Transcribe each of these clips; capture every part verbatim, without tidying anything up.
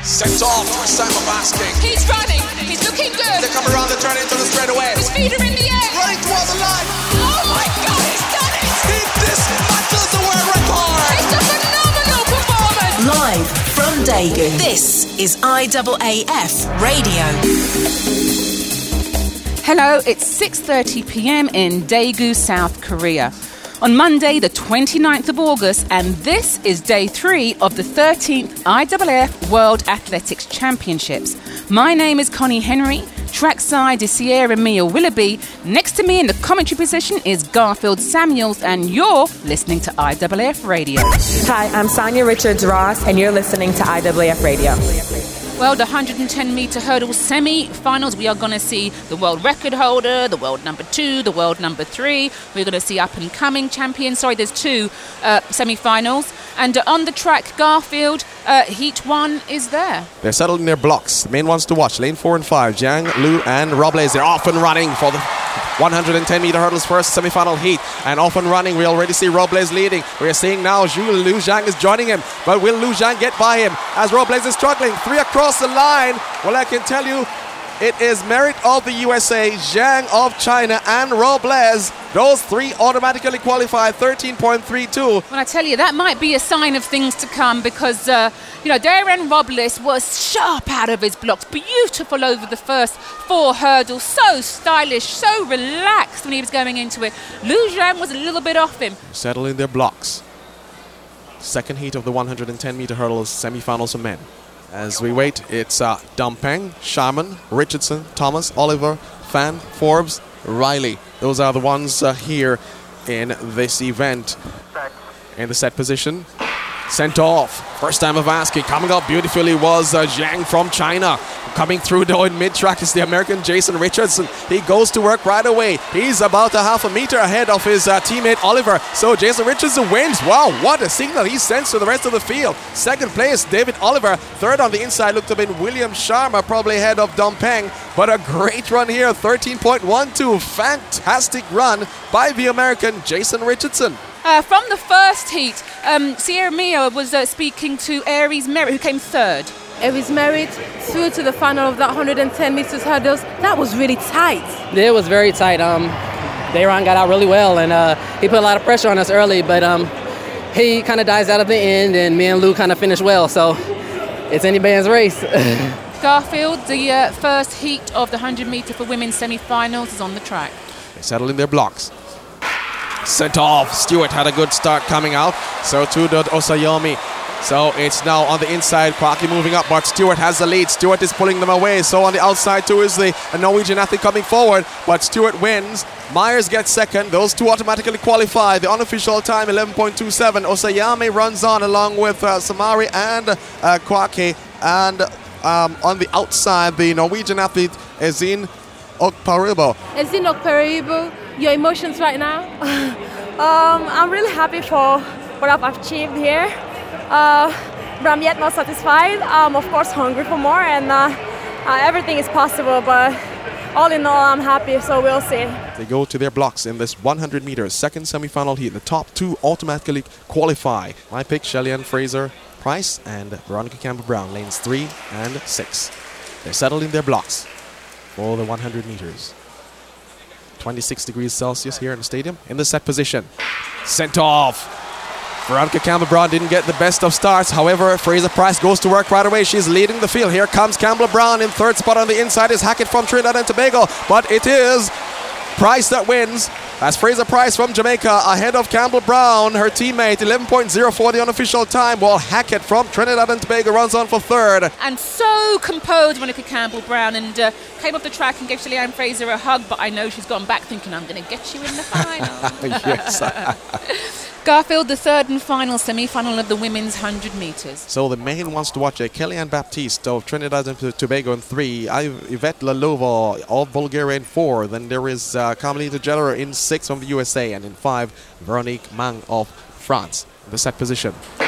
Sent off, first time of asking. He's running, he's looking good. They come around the turn into the straightaway. His feet are in the air. Running towards the line. Oh my God, he's done it! He dismantles the world record. It's a phenomenal performance. Live from Daegu, this is I A A F Radio. Hello, it's six thirty p.m. in Daegu, South Korea. On Monday, the twenty-ninth of August, and this is day three of the thirteenth I A A F World Athletics Championships. My name is Connie Henry. Trackside is Sierra Mia Willoughby. Next to me in the commentary position is Garfield Samuels, and you're listening to I A A F Radio. Hi, I'm Sonia Richards-Ross, and you're listening to I A A F Radio. Well, the one hundred ten metre hurdle semi-finals, we are going to see the world record holder, the world number two, the world number three. We're going to see up-and-coming champions. Sorry, there's two uh, semi-finals. And uh, on the track, Garfield, uh, heat one is there. They're settled in their blocks. The main ones to watch, lane four and five, Jiang, Liu and Robles. They're off and running for the one hundred ten metre hurdles first semi-final heat. And off and running, we already see Robles leading. We're seeing now Zhu Liu Zhang is joining him. But will Liu Zhang get by him as Robles is struggling? Three across the line. Well, I can tell you, it is Merit of the U S A, Zhang of China, and Robles. Those three automatically qualify thirteen point three two. Well, I tell you, that might be a sign of things to come because, uh, you know, Darren Robles was sharp out of his blocks, beautiful over the first four hurdles, so stylish, so relaxed when he was going into it. Liu Zhang was a little bit off him. Settle in their blocks. Second heat of the one hundred ten metre hurdles semi-finals for men. As we wait, it's uh, Dumpeng, Sharman, Richardson, Thomas, Oliver, Fan, Forbes, Riley. Those are the ones uh, here in this event. In the set position. Sent off. First time of asking. Coming up beautifully was uh, Zhang from China. Coming through though in mid-track is the American Jason Richardson. He goes to work right away. He's about a half a meter ahead of his uh, teammate Oliver. So Jason Richardson wins. Wow, what a signal he sends to the rest of the field. Second place, David Oliver. Third on the inside looked to have been William Sharma, probably ahead of Dumpeng. But a great run here, thirteen point one two. Fantastic run by the American Jason Richardson. Uh, from the first heat, um, Sierra Mia was uh, speaking to Aries Merritt, who came third. Aries Merritt through to the final of the one hundred ten meters hurdles. That was really tight. It was very tight. Um, Dayron got out really well, and uh, he put a lot of pressure on us early, but um, he kind of dies out at the end, and me and Lou kind of finished well, so it's any man's race. Garfield, the uh, first heat of the one hundred metre for women's semi-finals is on the track. They settle in their blocks. Sent off. Stewart had a good start coming out. So too did Osayomi. So it's now on the inside. Kwaki moving up, but Stewart has the lead. Stewart is pulling them away. So on the outside too is the Norwegian athlete coming forward. But Stewart wins. Myers gets second. Those two automatically qualify. The unofficial time eleven point two seven. Osayami runs on along with uh, Samari and uh, Kwaki. And um, on the outside, the Norwegian athlete Ezin Okparibo. Ezin Okparibo, your emotions right now? um, I'm really happy for what I've achieved here. Uh, but I'm yet not satisfied. I'm of course hungry for more, and uh, uh, everything is possible, but all in all I'm happy, so we'll see. They go to their blocks in this one hundred meters second semi-final heat. The top two automatically qualify. My pick, Shelly-Ann Fraser Price and Veronica Campbell-Brown, lanes three and six. They're settled in their blocks for the one hundred meters. twenty-six degrees Celsius here in the stadium. In the set position. Sent off. Veronica Campbell-Brown didn't get the best of starts. However, Fraser Price goes to work right away. She's leading the field. Here comes Campbell-Brown in third spot on the inside is Hackett from Trinidad and Tobago. But it is Price that wins. That's Fraser Price from Jamaica ahead of Campbell-Brown, her teammate, eleven point zero four the unofficial time, while Hackett from Trinidad and Tobago runs on for third. And so composed, Monica Campbell-Brown, and uh, came off the track and gave Shelly-Ann Fraser a hug, but I know she's gone back thinking, I'm going to get you in the final. Yes. Garfield, the third and final semi-final of the women's one hundred metres. So the main wants to watch uh, Kellyanne Baptiste of Trinidad and Tobago in three, Yvette Lalova of Bulgaria in four, then there is uh, Carmelita Geller in six from the U S A, and in five, Veronique Mang of France. The set position.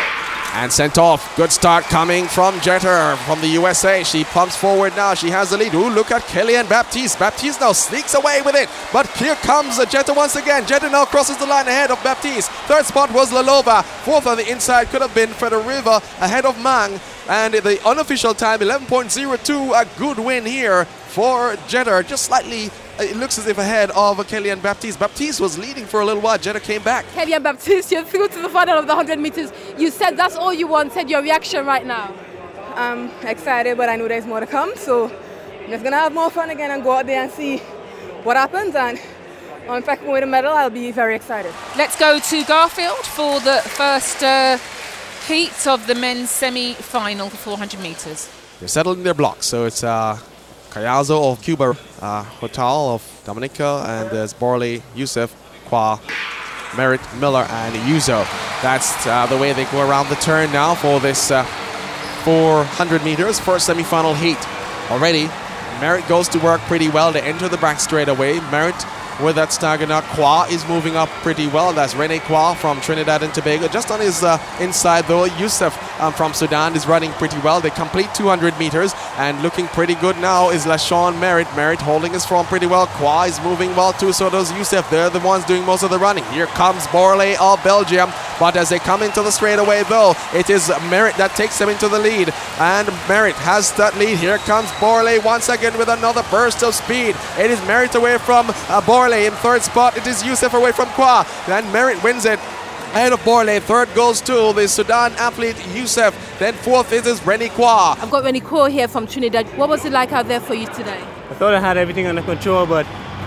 And sent off. Good start coming from Jeter from the U S A. She pumps forward now. She has the lead. Ooh, look at Kellyanne Baptiste. Baptiste now sneaks away with it. But here comes Jeter once again. Jeter now crosses the line ahead of Baptiste. Third spot was Lalova. Fourth on the inside could have been Fedoriva ahead of Mang. And the unofficial time, eleven point oh two. A good win here for Jeter. Just slightly, it looks as if ahead of Kellyanne Baptiste. Baptiste was leading for a little while. Jeter came back. Kellyanne Baptiste, you're through to the final of the one hundred meters. You said that's all you wanted. Your reaction right now? I'm excited, but I know there's more to come. So I'm just going to have more fun again and go out there and see what happens. And if I can win a medal, I'll be very excited. Let's go to Garfield for the first uh, heat of the men's semi-final for four hundred meters. They're settled in their blocks. So it's uh, Cayazo of Cuba, uh, Hotal of Dominica, and there's Borley, Youssef, Kwa, Merritt, Miller, and Yuzo. That's uh, the way they go around the turn now for this uh, four hundred meters, first semi-final heat. Already, Merritt goes to work pretty well. They enter the back straight away. Merritt with that stagger. Kwa is moving up pretty well. That's Rene Kwa from Trinidad and Tobago. Just on his uh, inside though, Youssef um, from Sudan is running pretty well. They complete two hundred meters and looking pretty good now is LaShawn Merritt. Merritt holding his form pretty well. Kwa is moving well too, so does Youssef. They're the ones doing most of the running. Here comes Borley of Belgium, but as they come into the straightaway though, it is Merritt that takes them into the lead, and Merritt has that lead. Here comes Borley once again with another burst of speed. It is Merritt away from uh, Borley. In third spot, it is Youssef away from Kwa. Then Merritt wins it ahead of Borley. Third goes to the Sudan athlete Youssef. Then fourth is, is Rene Kwa. I've got Rene Kwa here from Trinidad. What was it like out there for you today? I thought I had everything under control, but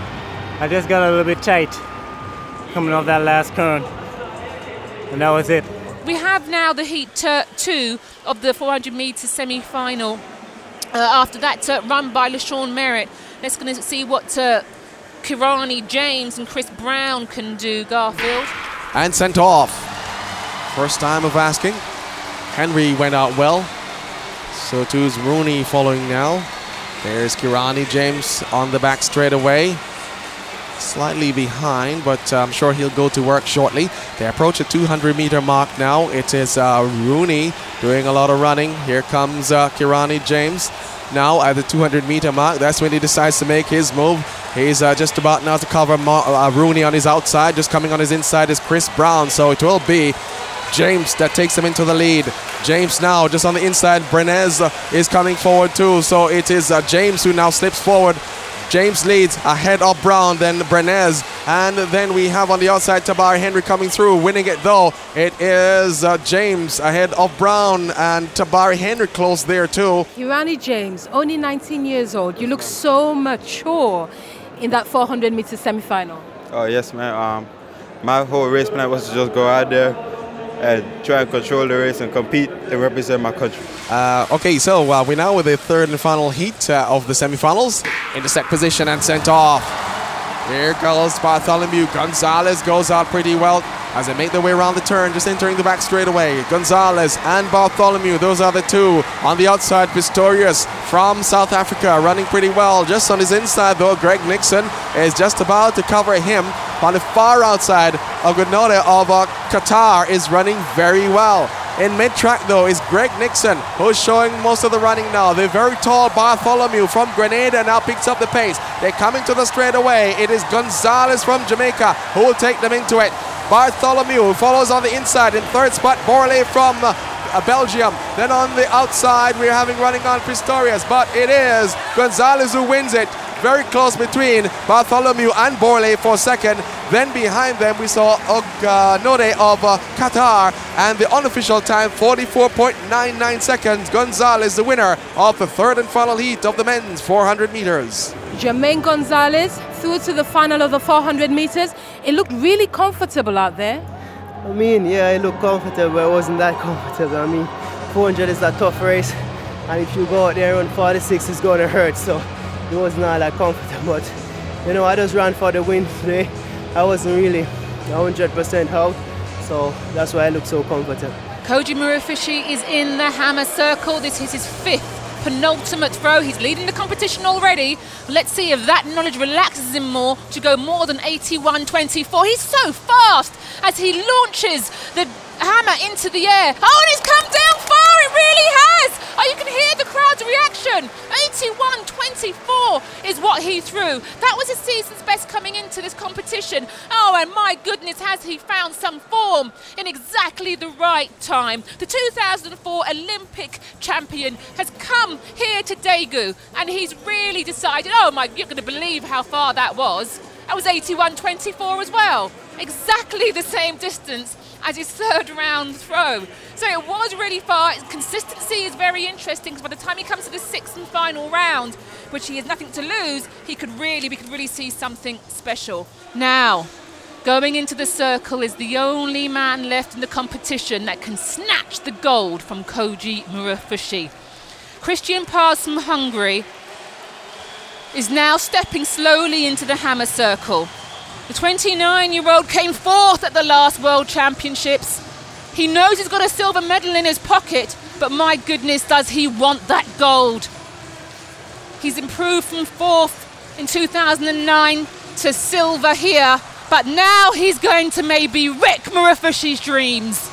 I just got a little bit tight coming off that last turn. And that was it. We have now the heat uh, two of the four hundred meter semi-final. Uh, after that uh, run by LaShawn Merritt. Let's going to see what uh, Kirani James and Chris Brown can do, Garfield. And sent off. First time of asking. Henry went out well. So too's Rooney following now. There's Kirani James on the back straight away. Slightly behind, but I'm sure he'll go to work shortly. They approach the two hundred meter mark now. It is uh, Rooney doing a lot of running. Here comes uh, Kirani James. Now at the two hundred meter mark, that's when he decides to make his move. He's uh, just about now to cover Ma- uh, Rooney on his outside. Just coming on his inside is Chris Brown. So it will be James that takes him into the lead. James now just on the inside. Brenez uh, is coming forward too. So it is uh, James who now slips forward. James leads ahead of Brown, then Brenez, and then we have on the outside Tabari Henry coming through, winning it though. It is uh, James ahead of Brown, and Tabari Henry close there too. Kirani James, only nineteen years old. You look so mature in that four hundred meter semi-final. Oh yes, man. Um, my whole race plan was to just go out there and try and control the race and compete and represent my country. Uh, okay, so uh, we're now with the third and final heat uh, of the semifinals. In the set position and sent off. Here goes Bartholomew. Gonzalez goes out pretty well as they make their way around the turn, just entering the back straight away. Gonzalez and Bartholomew, those are the two. On the outside, Pistorius from South Africa running pretty well. Just on his inside though, Greg Nixon is just about to cover him. On the far outside, Ogunode of uh, Qatar is running very well. In mid-track though is Greg Nixon, who's showing most of the running now. The very tall Bartholomew from Grenada now picks up the pace. They're coming to the straightaway. It is Gonzalez from Jamaica who will take them into it. Bartholomew follows on the inside. In third spot, Borley from uh, uh, Belgium. Then on the outside, we're having running on Pistorius, but it is Gonzalez who wins it. Very close between Bartholomew and Borley for second. Then behind them we saw Ogunode of uh, Qatar, and the unofficial time forty-four point nine nine seconds. Gonzalez the winner of the third and final heat of the men's four hundred meters. Jermaine Gonzalez through to the final of the four hundred meters. It looked really comfortable out there. I mean, yeah, it looked comfortable, but it wasn't that comfortable. I mean, four hundred is a tough race, and if you go out there on forty-six, it's going to hurt. So it was not that comfortable, but you know, I just ran for the win today. I wasn't really one hundred percent out, so that's why I look so comfortable. Koji Murafishi is in the hammer circle. This is his fifth penultimate throw. He's leading the competition already. Let's see if that knowledge relaxes him more to go more than eighty-one twenty-four. He's so fast as he launches the hammer into the air. Oh, and it's come down far, it really has. Oh, you can hear the crowd's reaction. eighty-one twenty-four is what he threw. That was his season's best coming into this competition. Oh, and my goodness, has he found some form in exactly the right time. The two thousand four Olympic champion has come here to Daegu, and he's really decided, oh my, you're going to believe how far that was. That was eighty-one twenty-four as well. Exactly the same distance as his third round throw. So it was really far. Consistency is very interesting, because by the time he comes to the sixth and final round, which he has nothing to lose, he could really, we could really see something special. Now, going into the circle is the only man left in the competition that can snatch the gold from Koji Murafushi. Christian Pars from Hungary is now stepping slowly into the hammer circle. The twenty-nine-year-old came fourth at the last World Championships. He knows he's got a silver medal in his pocket, but my goodness, does he want that gold. He's improved from fourth in two thousand nine to silver here, but now he's going to maybe wreck Murafushi's dreams.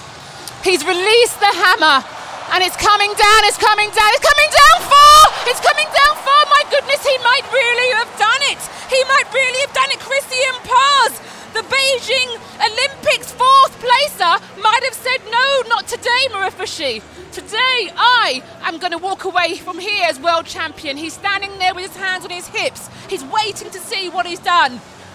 He's released the hammer, and it's coming down, it's coming down, it's coming down far! It's coming down far, my goodness, he might really have done it! He might really have done it, Christian Pars! The Beijing Olympics fourth placer might have said, no, not today, Murafushi. Today, I am going to walk away from here as world champion. He's standing there with his hands on his hips. He's waiting to see what he's done.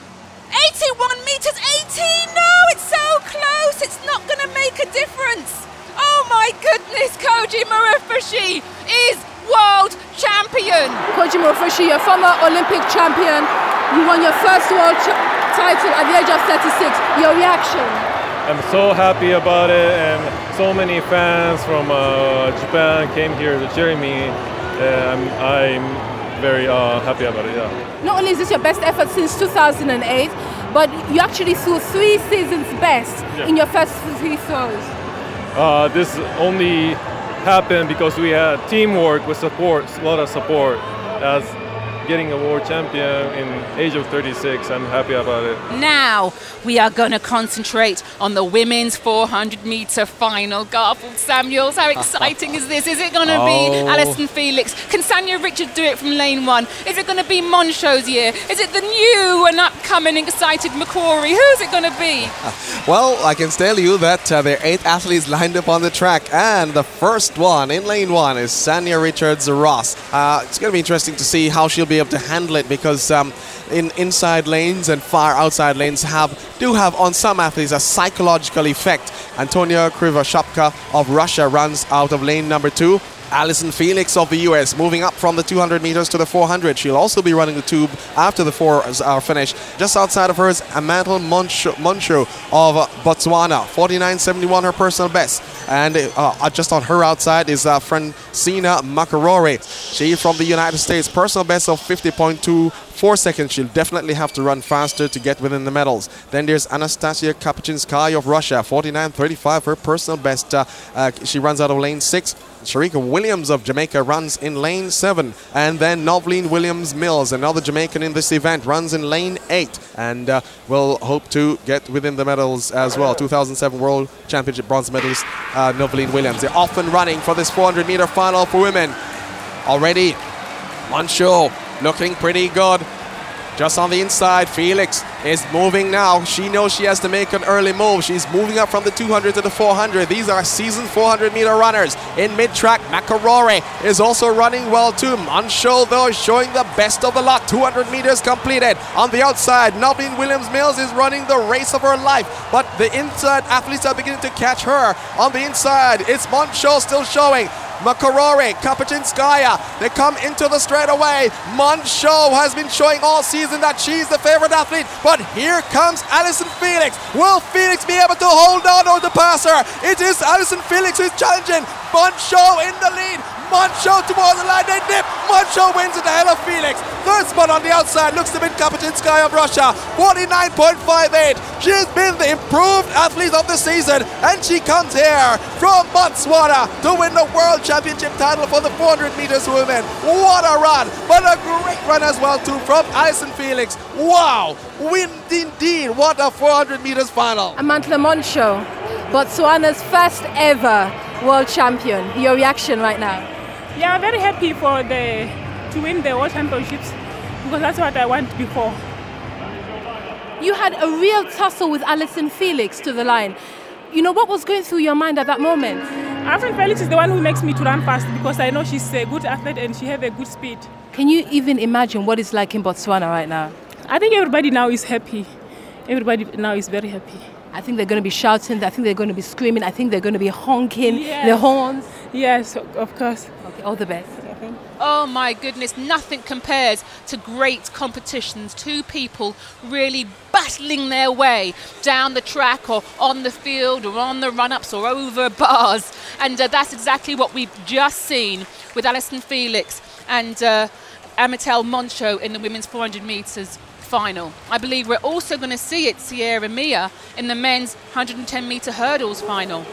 eighty-one meters, eighteen, no, it's so close, it's not going to make a difference. Oh my goodness, Koji Murafushi is world champion. Koji Murafushi, your former Olympic champion, you won your first world cha- title at the age of thirty-six. Your reaction? I'm so happy about it, and so many fans from uh, Japan came here to cheer me. Um, I'm very uh, happy about it, yeah. Not only is this your best effort since two thousand eight, but you actually threw three seasons best yeah. in your first three throws. Uh, this only happened because we had teamwork with support, a lot of support. As getting a world champion in age of thirty-six, I'm happy about it. Now we are going to concentrate on the women's four hundred meter final. Garfield Samuels, how exciting is this? Is it going to oh. be Alison Felix? Can Sanya Richards do it from lane one? Is it going to be Mon Chauzier? Is it the new and upcoming excited McCrory? Who's it going to be? Well, I can tell you that uh, there are eight athletes lined up on the track, and the first one in lane one is Sanya Richards Ross. Uh, it's going to be interesting to see how she'll be able to handle it, because um, in inside lanes and far outside lanes have do have on some athletes a psychological effect. Antonia Krivashapka of Russia runs out of lane number two. Alison Felix of the U S moving up from the two hundred meters to the four hundred. She'll also be running the tube after the fours are finished. Just outside of her is Amantle Moncho, Moncho of Botswana, forty-nine seventy-one her personal best. And uh, just on her outside is uh, Francina Makarore. She from the United States, personal best of fifty point two four seconds. She'll definitely have to run faster to get within the medals. Then there's Anastasia Kapachinskaya of Russia, forty-nine thirty-five her personal best. Uh, uh, she runs out of lane six. Sharika Williams of Jamaica runs in lane seven, and then Novleen Williams-Mills, another Jamaican in this event, runs in lane eight, and uh, will hope to get within the medals as well. two thousand seven World Championship bronze medalist uh, Novleen Williams. They're off and running for this four hundred meter final for women. Already, Moncho looking pretty good. Just on the inside, Felix is moving now. She knows she has to make an early move. She's moving up from the two hundred to the four hundred. These are seasoned four hundred meter runners. In mid-track, Makarore is also running well too. Moncho, though, is showing the best of the lot. two hundred meters completed. On the outside, Novleen Williams-Mills is running the race of her life. But the inside athletes are beginning to catch her. On the inside, it's Moncho still showing. Makarore, Kapachinskaya, they come into the straightaway. Moncho has been showing all season that she's the favorite athlete, but here comes Alison Felix. Will Felix be able to hold on or to pass her? It is Alison Felix who's challenging. Moncho in the lead. Moncho towards the line, they dip. Moncho wins it ahead of Felix. Third spot on the outside looks to be Kapachinskaya of Russia, forty-nine point five eight. She's been the improved athlete of the season, and she comes here from Botswana to win the World Championship title for the four hundred meters women. What a run, but a great run as well too from Alison Felix. Wow, win indeed. What a four hundred meters final. Amantle Moncho, Botswana's first ever world champion. Your reaction right now? Yeah, I'm very happy for the to win the World Championships because that's what I want before. You had a real tussle with Allyson Felix to the line. You know, what was going through your mind at that moment? Allyson Felix is the one who makes me to run fast because I know she's a good athlete and she has a good speed. Can you even imagine what it's like in Botswana right now? I think everybody now is happy. Everybody now is very happy. I think they're going to be shouting. I think they're going to be screaming. I think they're going to be honking yes. their horns. Yes, of course. Okay, all the best. Okay. Oh my goodness, nothing compares to great competitions. Two people really battling their way down the track or on the field or on the run-ups or over bars. And uh, that's exactly what we've just seen with Allyson Felix and uh, Amatel Moncho in the women's four hundred metres final. I believe we're also going to see it, Sierra Mia, in the men's one hundred ten metre hurdles final.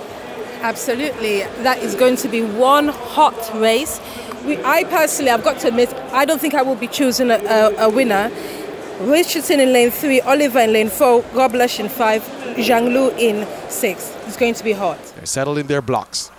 Absolutely. That is going to be one hot race. We, I personally, I've got to admit, I don't think I will be choosing a, a, a winner. Richardson in lane three, Oliver in lane four, Robles in five, Zhang Lu in six. It's going to be hot. They're settled in their blocks.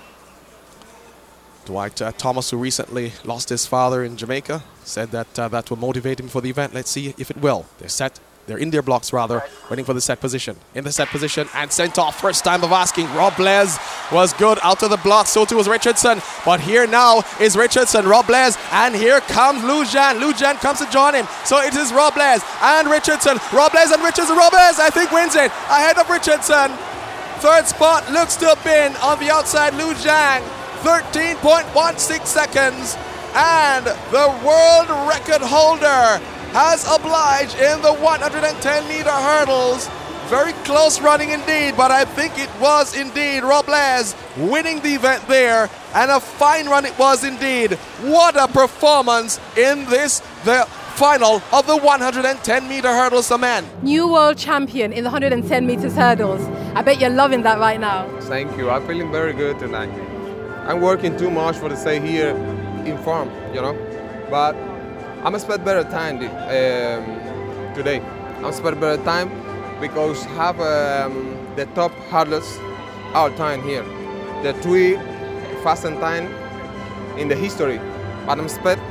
Dwight uh, Thomas, who recently lost his father in Jamaica, said that uh, that will motivate him for the event. Let's see if it will. They're set. They're in their blocks, rather, waiting for the set position. In the set position and sent off. First time of asking. Robles was good out of the block. So too was Richardson. But here now is Richardson, Robles, and here comes Lujan. Lujan comes to join him. So it is Robles and Richardson. Robles and Richardson. Robles, I think, wins it ahead of Richardson. Third spot looks to have been on the outside. Lujan, thirteen point one six seconds. And the world record holder has obliged in the one hundred ten metre hurdles. Very close running indeed, but I think it was indeed Robles winning the event there, and a fine run it was indeed. What a performance in this, the final of the one hundred ten metre hurdles for men. New world champion in the one hundred ten metres hurdles. I bet you're loving that right now. Thank you. I'm feeling very good tonight. I'm working too much for to stay here in form, you know, but I'm expect better time um, today. I'm expect better time because have um, the top hurdles all time here. The three fastest time in the history, but I'm expect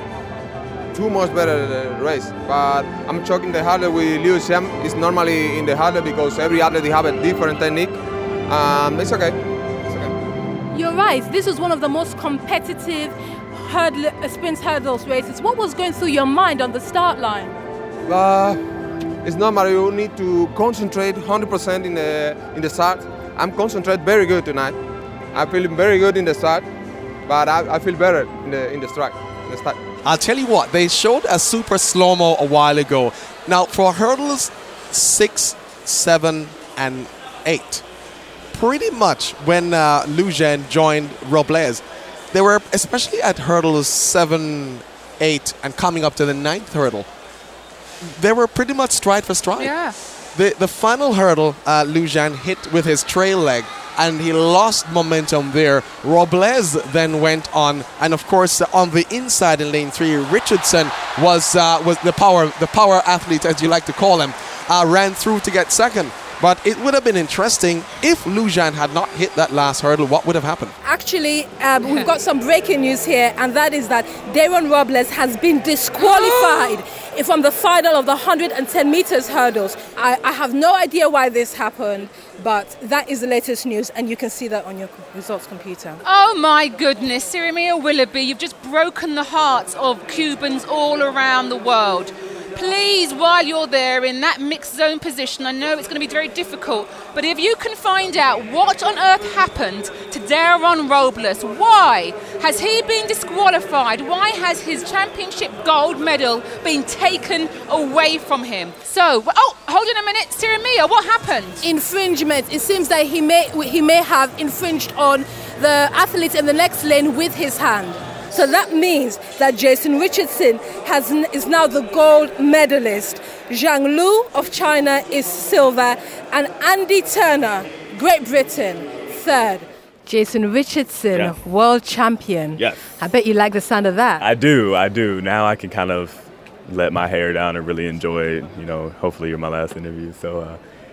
too much better race. But I'm choking the hurdle with Liu Xian. It's normally in the hurdle because every athlete they have a different technique. Um, it's okay. It's okay. You're right. This is one of the most competitive hurdle, sprint hurdles races. What was going through your mind on the start line? Uh, it's normal. You need to concentrate one hundred percent in the in the start. I'm concentrate very good tonight. I'm feeling very good in the start, but I, I feel better in the in the strike, in the start. I'll tell you what, they showed a super slow-mo a while ago. Now, for hurdles six, seven, and eight, pretty much when uh, Lujan joined Robles, they were, especially at hurdles seven, eight, and coming up to the ninth hurdle, they were pretty much stride for stride. Yeah. The, the final hurdle, uh, Lujan hit with his trail leg, and he lost momentum there. Robles then went on, and of course, uh, on the inside in lane three, Richardson was uh, was the power the power athlete, as you like to call him, uh, ran through to get second. But it would have been interesting if Lujan had not hit that last hurdle. What would have happened? Actually, um, we've got some breaking news here, and that is that Daron Robles has been disqualified from the final of the one hundred ten metres hurdles. I, I have no idea why this happened, but that is the latest news, and you can see that on your results computer. Oh my goodness, Sirimia Willoughby, you've just broken the hearts of Cubans all around the world. Please, while you're there in that mixed zone position, I know it's going to be very difficult, but if you can find out what on earth happened to Daron Robles, why has he been disqualified? Why has his championship gold medal been taken away from him? So, oh, hold on a minute, Sirimia, what happened? Infringement. It seems that he may he may have infringed on the athlete in the next lane with his hand. So that means that Jason Richardson has is now the gold medalist. Zhang Lu of China is silver, and Andy Turner, Great Britain, third. Jason Richardson, Yeah. world champion. Yes. I bet you like the sound of that. I do, I do. Now I can kind of let my hair down and really enjoy it. You know, hopefully you're my last interview. So uh,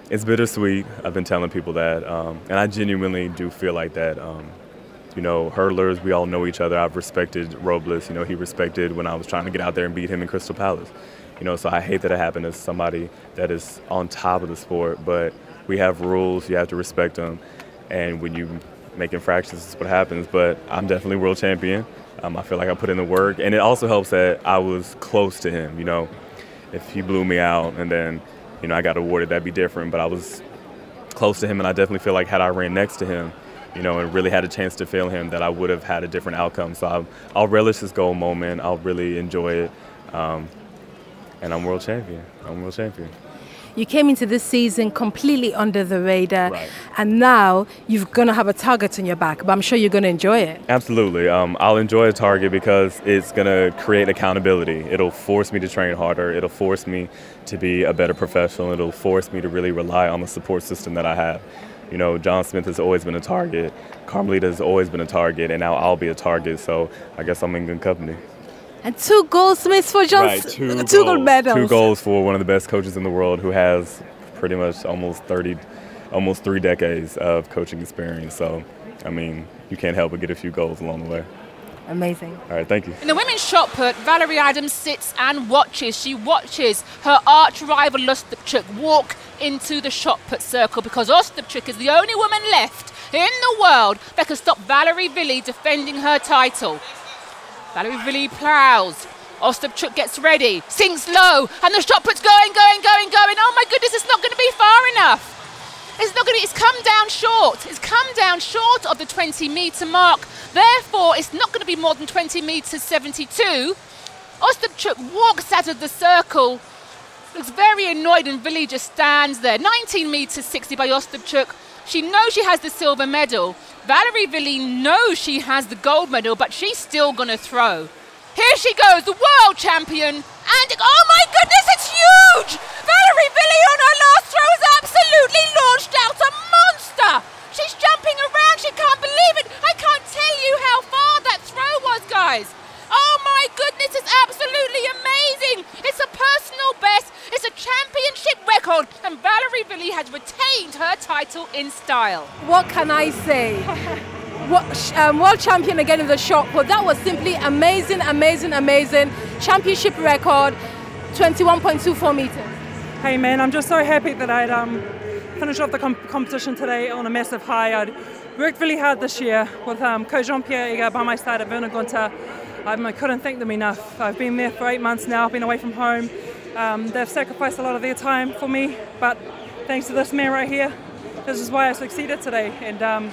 it's bittersweet. I've been telling people that, um, and I genuinely do feel like that. Um, you know, hurdlers, we all know each other. I've respected Robles. You know, he respected when I was trying to get out there and beat him in Crystal Palace. You know, so I hate that it happened to somebody that is on top of the sport, but we have rules. You have to respect them, and when you make infractions, this is what happens. But I'm definitely world champion. Um, I feel like I put in the work, and it also helps that I was close to him. You know, if he blew me out and then, you know, I got awarded, that'd be different. But I was close to him, and I definitely feel like had I ran next to him, you know, and really had a chance to fail him, that I would have had a different outcome. So I'll, I'll relish this gold moment. I'll really enjoy it. Um, and I'm world champion. I'm world champion. You came into this season completely under the radar, right. And now you're going to have a target on your back, but I'm sure you're going to enjoy it. Absolutely. Um, I'll enjoy a target because it's going to create accountability. It'll force me to train harder. It'll force me to be a better professional. It'll force me to really rely on the support system that I have. You know, John Smith has always been a target. Carmelita has always been a target, and now I'll be a target. So I guess I'm in good company. And two goldsmiths for John. Right, two, two goals, gold medals. Two goals for one of the best coaches in the world, who has pretty much almost thirty, almost three decades of coaching experience. So, I mean, you can't help but get a few goals along the way. Amazing. All right, thank you. In the women's shot put, Valerie Adams sits and watches. She watches her arch rival Ostapchuk walk into the shot put circle, because Ostapchuk is the only woman left in the world that can stop Valerie Vili defending her title. Valerie Vili plows. Ostapchuk gets ready, sinks low, and the shot put's going, going, going, going. Oh my goodness, it's not going to be far enough. It's not going to, it's come down short. It's come down short of the twenty metre mark. Therefore, it's not going to be more than twenty metres seventy-two. Ostapchuk walks out of the circle, looks very annoyed, and Vili just stands there. nineteen metres sixty by Ostapchuk. She knows she has the silver medal. Valerie Vili knows she has the gold medal, but she's still going to throw. Here she goes, the world champion. And, oh my goodness, it's huge! Valerie Vili on her last throw has absolutely launched out a monster! She's jumping around, she can't believe it. I can't tell you how far that throw was, guys. Oh my goodness, it's absolutely amazing. It's a personal best, it's a championship record, and Valerie Vili has retained her title in style. What can I say? What, um, world champion again in the shot put. That was simply amazing, amazing, amazing. Championship record, twenty-one point two four meters. Hey man, I'm just so happy that I'd um, finished off the comp- competition today on a massive high. I'd worked really hard this year with um, Coach Jean-Pierre Eger by my side at Werner-Gunther. Um, I couldn't thank them enough. I've been there for eight months now, I've been away from home. Um, they've sacrificed a lot of their time for me, but thanks to this man right here, this is why I succeeded today. And um,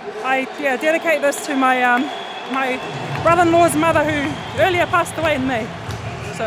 I yeah, dedicate this to my um, my brother-in-law's mother, who earlier passed away in May. So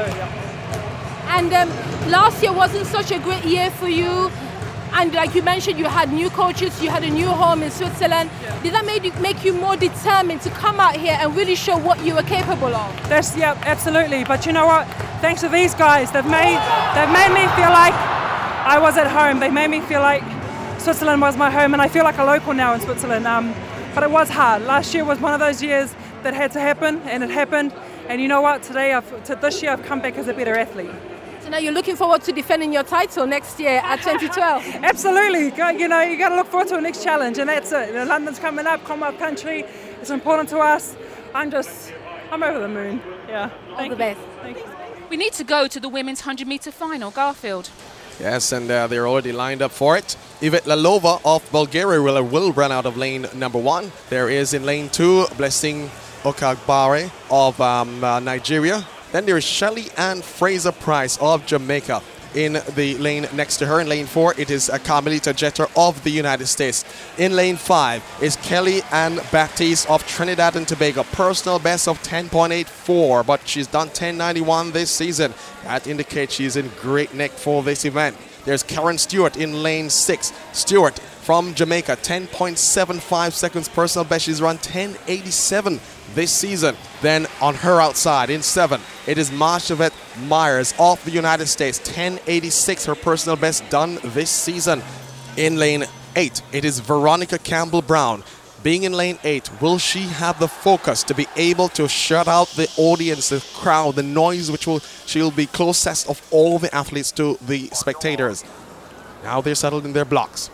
yeah. And um, last year wasn't such a great year for you. And like you mentioned, you had new coaches, you had a new home in Switzerland. Yeah. Did that make you, make you more determined to come out here and really show what you were capable of? That's, yeah, absolutely. But you know what? Thanks to these guys, they've made they've made me feel like I was at home. They made me feel like Switzerland was my home, and I feel like a local now in Switzerland. Um, but it was hard. Last year was one of those years that had to happen, and it happened. And you know what? Today, I've, to this year, I've come back as a better athlete. So now you're looking forward to defending your title next year at twenty twelve. Absolutely. You know, you got to look forward to a next challenge, and that's it. London's coming up, Commonwealth country. It's important to us. I'm just, I'm over the moon. Yeah. All the best. Thank you. We need to go to the women's one hundred metre final, Garfield. Yes, and uh, they're already lined up for it. Yvette Lalova of Bulgaria will, will run out of lane number one. There is in lane two, Blessing Okagbare of um, uh, Nigeria. Then there is Shelly Ann Fraser-Price of Jamaica in the lane next to her. In lane four, it is uh, Carmelita Jeter of the United States. In lane five is Kelly Ann Baptiste of Trinidad and Tobago. Personal best of ten point eight four, but she's done ten ninety-one this season. That indicates she's in great nick for this event. There's Karen Stewart in lane six. Stewart from Jamaica, ten point seven five seconds personal best. She's run ten eighty-seven this season. Then on her outside in seven, it is Marshavette Myers of the United States, ten eighty-six her personal best done this season. In lane eight, it is Veronica Campbell Brown. Being in lane eight, will she have the focus to be able to shut out the audience, the crowd, the noise, which will she'll be closest of all the athletes to the spectators? Now they're settled in their blocks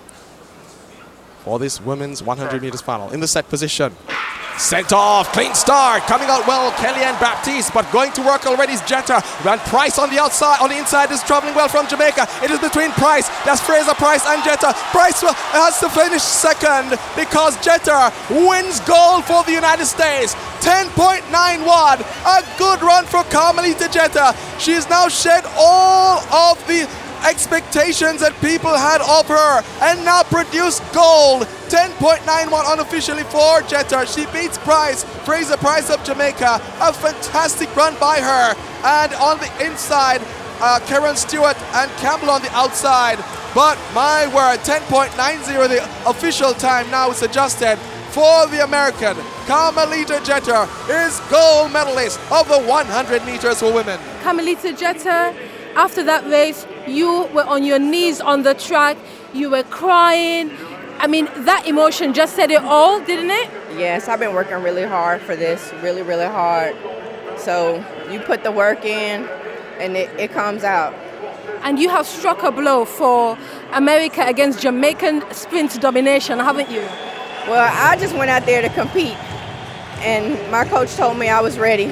for this women's one hundred meters final. In the set position. Sent off, clean start, coming out well, Kellyanne Baptiste, but going to work already is Jetta. And Price on the outside, on the inside is traveling well from Jamaica. It is between Price, that's Fraser Price and Jetta. Price has to finish second because Jetta wins gold for the United States. ten point nine one, a good run for Carmelita Jetta. She has now shed all of the expectations that people had of her and now produced gold. ten point nine one unofficially for Jetta. She beats Price, Fraser Price of Jamaica. A fantastic run by her. And on the inside, uh, Karen Stewart and Campbell on the outside. But my word, ten point nine zero, the official time now is adjusted for the American. Carmelita Jetta is gold medalist of the one hundred meters for women. Carmelita Jetta, after that race, you were on your knees on the track, you were crying. I mean, that emotion just said it all, didn't it? Yes, I've been working really hard for this, really, really hard. So you put the work in and it, it comes out. And you have struck a blow for America against Jamaican sprint domination, haven't you? Well, I just went out there to compete and my coach told me I was ready.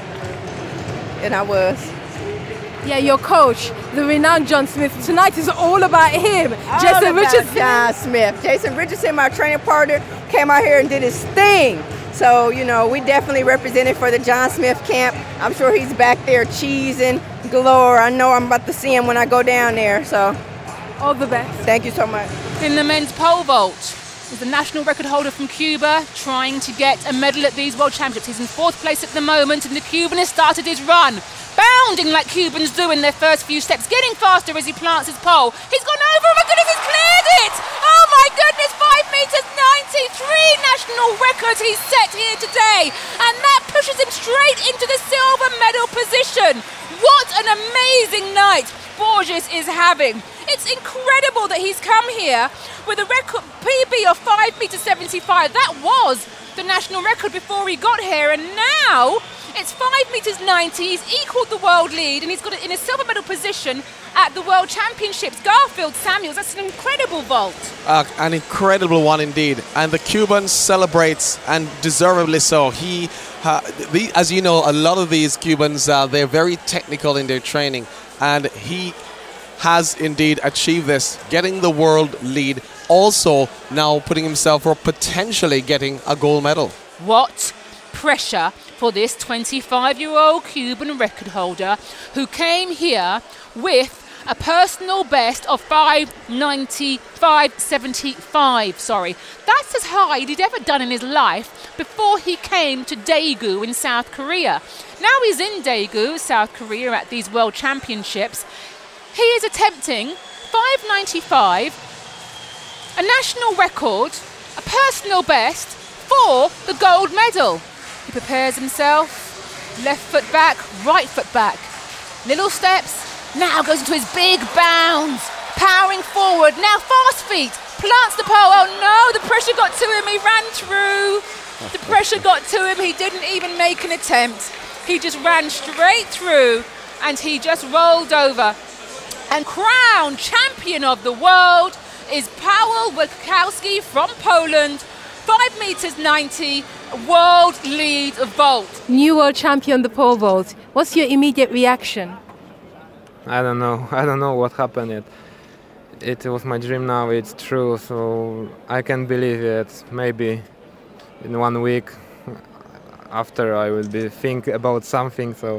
And I was. Yeah, your coach, the renowned John Smith. Tonight is all about him. All Jason about Richardson. John Smith. Jason Richardson, my training partner, came out here and did his thing. So, you know, we definitely represented for the John Smith camp. I'm sure he's back there cheesing galore. I know I'm about to see him when I go down there. So, all the best. Thank you so much. In the men's pole vault is the national record holder from Cuba trying to get a medal at these World Championships. He's in fourth place at the moment, and the Cuban has started his run. Bounding like Cubans do in their first few steps, getting faster as he plants his pole. He's gone over, oh my goodness, he's cleared it! Oh my goodness, five metres ninety-three national record he's set here today. And that pushes him straight into the silver medal position. What an amazing night Borges is having. It's incredible that he's come here with a record P B of five metres seventy-five. That was the national record before he got here, and now it's five metres ninety. He's equalled the world lead and he's got it in a silver medal position at the World Championships. Garfield Samuels, that's an incredible vault. Uh, an incredible one indeed. And the Cuban celebrates, and deservedly so. He, uh, the, as you know, a lot of these Cubans, uh, they're very technical in their training. And he has indeed achieved this, getting the world lead. Also now putting himself for potentially getting a gold medal. What pressure for this twenty-five-year-old Cuban record holder who came here with a personal best of five ninety-five seventy-five. Sorry, that's as high as he'd ever done in his life before he came to Daegu in South Korea. Now he's in Daegu, South Korea, at these World Championships. He is attempting five ninety-five, a national record, a personal best for the gold medal. He prepares himself, left foot back, right foot back. Little steps, now goes into his big bounds, powering forward, now fast feet, plants the pole. Oh no, the pressure got to him, he ran through. The pressure got to him, he didn't even make an attempt. He just ran straight through and he just rolled over. And crowned champion of the world is Paweł Wojciechowski from Poland, five metres ninety, world lead vault. New world champion, the pole vault. What's your immediate reaction? I don't know. I don't know what happened yet. It was my dream now, it's true, so I can't believe it. Maybe in one week after I will be think about something, so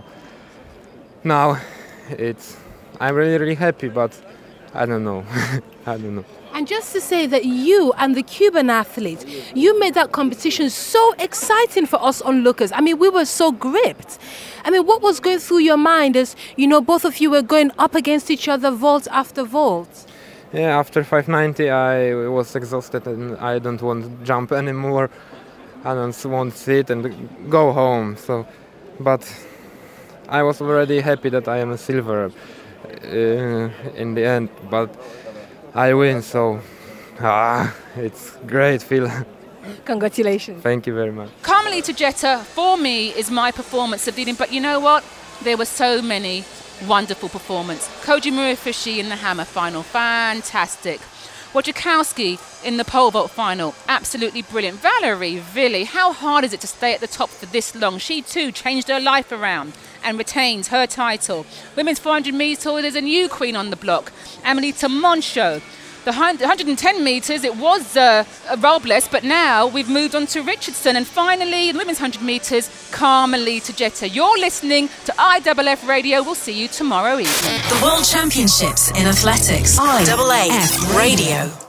now it's I'm really really happy, but I don't know. I don't know. And just to say that you and the Cuban athletes, you made that competition so exciting for us onlookers. I mean, we were so gripped. I mean, what was going through your mind as, you know, both of you were going up against each other, vault after vault? Yeah, after five ninety, I was exhausted and I don't want to jump anymore. I don't want to sit and go home. So, but I was already happy that I am a silver uh, in the end. But I win, so ah, it's great feeling. Congratulations. Thank you very much. Carmelita Jetta, for me, is my performance of the evening. But you know what? There were so many wonderful performance. Koji Murafushi in the hammer final, fantastic. Wojciechowski in the pole vault final, absolutely brilliant. Valerie Villi, how hard is it to stay at the top for this long? She too changed her life around and retains her title. Women's four hundred metres, there's a new queen on the block, Amelita Moncho. The one hundred ten metres, it was uh, Robles, but now we've moved on to Richardson. And finally, in women's one hundred metres, Carmelita Jeter. You're listening to I F F Radio. We'll see you tomorrow evening. The World Championships in Athletics. I A A F Radio.